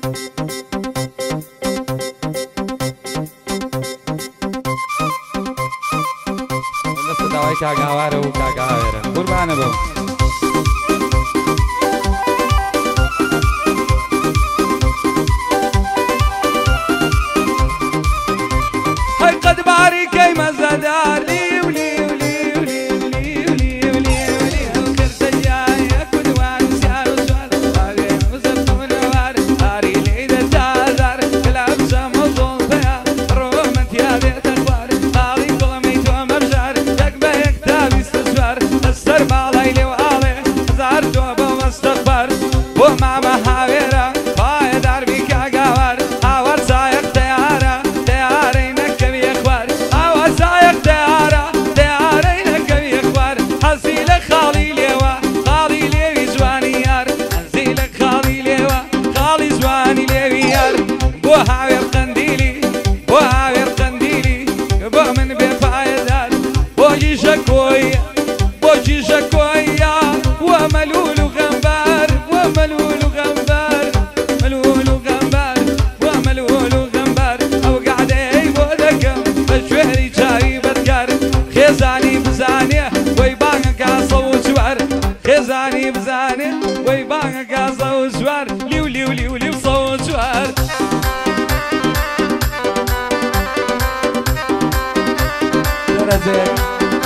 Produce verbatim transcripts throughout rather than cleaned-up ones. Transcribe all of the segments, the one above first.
داوای کاگاوارە و کاگاوێرە قوربانە بەو هەی قەد باریکەی مەزەدار لیو لیو لیو لیو لیو لیو لیو لیو کردە جایە کودوان سیار و سوار ئاوێ مزەفتونەوار ئاری لێدە جازار کلاب زەمە زۆڵبەیە ڕۆمەتیا بێتە خوار ئاڵی گوڵەمەی تۆ مەبژار یەک بە یەک تا بیستە سوار دەستەر باڵای لێو ئاڵێ هەزار تۆ بۆ مەستەخبار بۆ مامە هاوێرە پایە داربی کاگاوار ئاوەر سایەق تەیارە تەیارەی نەکەوی خوار ئاوە سایەق تەیارە تەیارەی نەکەوی خوار حەزی لە خاڵی لێوە خاڵی لێوی جوانی یار حەزی لە خاڵی لێوە خاڵی جوانی لێوی یار بۆ هاوێر قەندیلی بۆ هاوێر قەندیلی بۆ من بێ پایەدار بۆ گیشە کۆیە بۆ گیشە کۆیە وە مەلول و غەمبار وە مەلول و غەمبار مەلول و غەمبار وە مەلول و غەمبار ئەو گعدەی بۆ دەکەم بە شوێری چاوی بەدکار خێزانی بزانێ وەی بانگە گازە و جوار خێزانی بزانێ وەی بانگە گازە و جوار لیو لیو لیو لیو سە و جوار دەرەجەیەک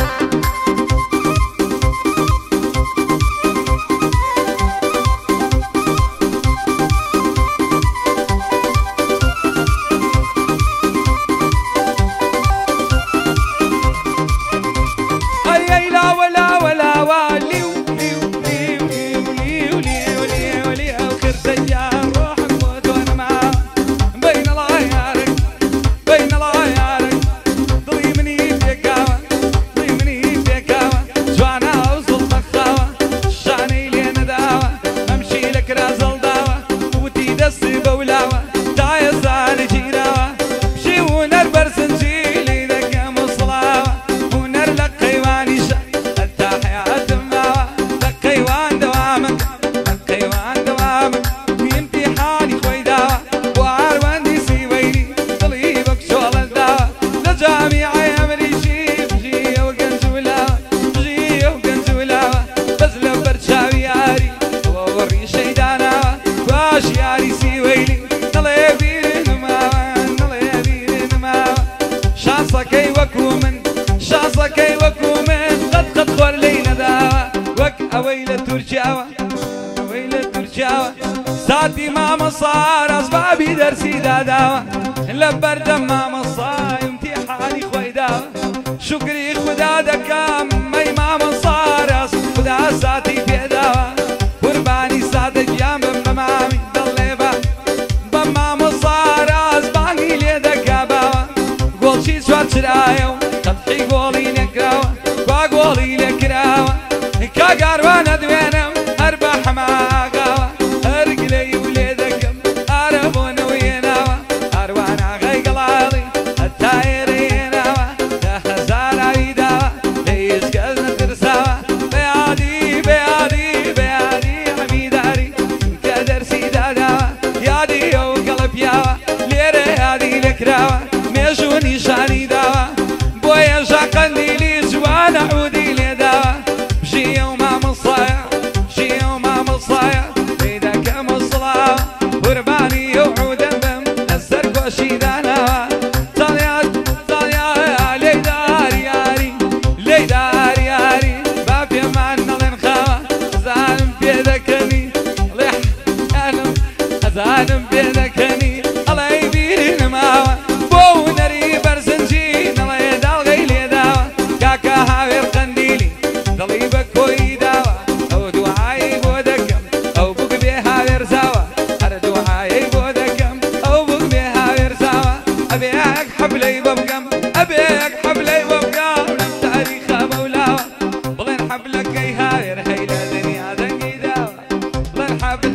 هەی لاوە لاوە لاوە لیو لیو لیو لیو لیو لیو لیو لیو کردە یار ڕۆحم بۆ تۆ نەماوە بەینە ڵایارێک بەینە ڵایارێک دڵی منی پێکاوە دڵی منی پێکاوە جوانە ئەو زڵتە خاوە شانەی لێ نەداوە ئەمشی لە کرا زەڵداوە وتی دەستی بەولاوە تایە زانە گیراوە پشی هونەر بەرزنجیلی دەکەم و سڵاوە هونەر لە قەیوانیشە هەتا حیاتم ماوە لە قەیوان دەوامک لە قەیوان دەوامک ئیمتیحانی خۆی داوە بۆ ئاروەندی سیوەیری دڵی بە کشۆڵە داوە لە جامیعەی ئەمریشی بژیە و گەنج و لاوە بژیە و گەنج و لاوە بەس لە بەرچاوی یاری بۆ ڕیشەی داناوە باش یاری سیوەیری دڵێ بیرن ماوە دڵێ بیرن ماوە شانسەکەی وەکو من شانسەکەی وەکو من قەت قەت خۆر لێی نەداوە وەک ئەوەی لە تورکیاوە ئەوەی لە تورکیاوە ساتی مامەسار ئەسبابی دەرسی داداوە لە بەردەم مامەسای ئیمتیحانی خۆی داوە شوکری خوددا دەکەم مەی مامەسار ئەس خوددا ساتی پێداوە قوربانی ساتە گیان بم بە مامی دڵێ بە بە مامەسار ئەس بانگی لێ دەکا باوە گۆڵچی چوار چرایە و قەتحی گۆڵی نەکراوە با گۆڵی لێکراوە کاگاروانە دوێنم هەر بە حەماگاوە هەر گلەی و لێ دەکەم ئارە بۆنەوە هێناوە ئارواناغای گەڵاڵی هەتا ئێرە هێناوە دە هەزار ئاوی داوە لە هیچ کەس نەترساوە بەیادی بەیادی بەیادی حەمیداری کە دەرسی داداوە یادی ئەو گەڵە پیاوە لێرە یادی لێکراوە مێژ و نیشانی داوە بۆ ێژە قەندیلی جوانە عودی لێداوە بژیە و مامەسایە بژیە و مامەسایە لێی دەکەم و سڵاوە قوربانی ئەو عودەم بم لەسەر گۆشی داناوە زانیات زانیایە لێی داری یاری لێی داری یاری با پێمان نەڵێن خاوە زانم پێ دەکەنی ئەڵێ حەزانم حەزانم پێ دەکەنی ئەڵێ بیرن ماوە بۆ هونەری بەرزنجی نەڵێ داڵگەی لێداوە کاکە هاوێر قەندیلی دڵی بە کۆی داوە ئەو دوعایی بۆ دەکەم ئەو بووک بێ هاوێر زاوە هەر دوعایی بۆ دەکەم ئەو بووک بێ هاوێر زاوە ئەبێ یەک حەبلەی بۆ بکەم ئەبێ یەک حەبلەی بۆ بکەم لەم تاریخە مەولاوە بڵێن حەبلەکەی هاوێر هەی لە دنیا دەنگی داوە بڵێن حەبل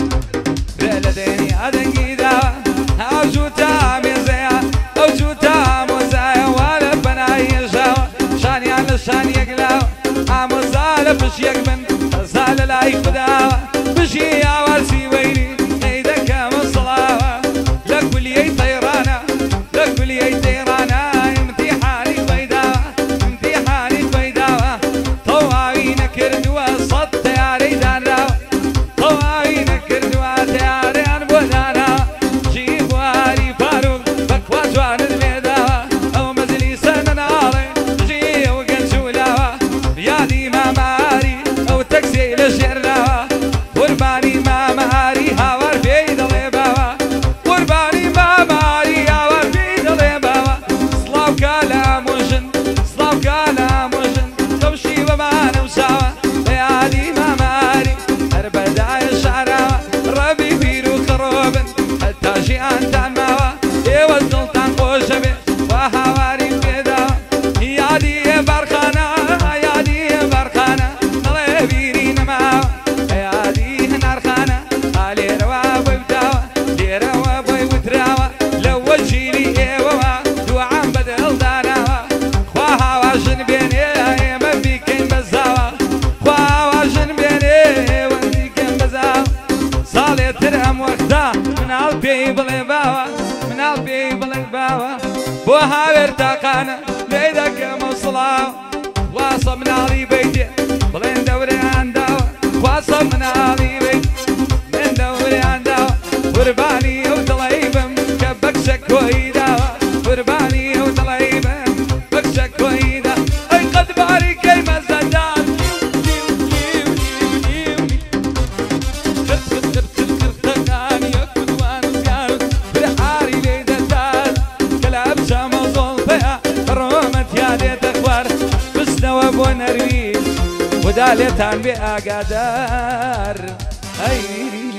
لە دنیا دەنگی داوە ئەو جووتە مێزەیە ئەو جووتە مۆزایە وا لە بەنای ێژاوە شانیان لە شانی یەک لاوە ئامۆزا لە پشت یەک بن هەزا لە لای خودداوە بژی یاوەرسی وەیری ئەی دەکەمە سڵاوە ژیانتان ماوە ئێوە دڵتان خۆشە بێ وا هاواری پێدا یادی بەرخانە یادی بەرخانە دڵێ بیری نەماوە یادی هەنارخانە لێرەوە بۆی بداوە لێرەوە بۆی وتراوە لەوە ژیری ئێوەوە دوعام بەدڵداناوە خوا هاواژن بێنێ ئێمە بیکەین بەزاوە خوا هاواژن بێنێ ئێوە بیکەین بەزاوە ساڵێتر ئەم وەختا مناڵ پێی بڵێ باوە مناڵ پێی بڵێ باوە بۆ هاوێر تاقانە لێ دەکەمە سڵاو واسە مناڵی بیتێ بڵێن دەورەیان داوە واسە مناڵی بیت من دەورەیان داوە قوربانی ئەو دڵی بم کە بەکشە کۆی داوە قوربانی ئەو دڵی بم بەکشە کۆی دا ئەی قەدباری کەی مەزەدان بۆ نەروی خدا لێتان بێ ئاگادار ئەی